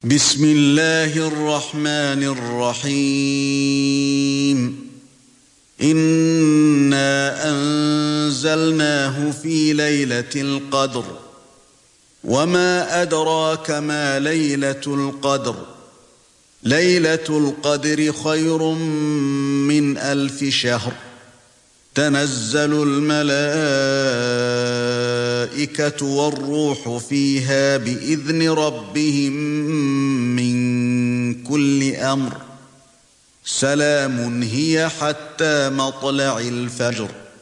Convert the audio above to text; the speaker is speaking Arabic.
بسم الله الرحمن الرحيم إنا أنزلناه في ليلة القدر وما أدراك ما ليلة القدر ليلة القدر خير من 1000 شهر تنزل الملائكة والروح فيها بإذن ربهم من كل أمر سلام هي حتى مطلع الفجر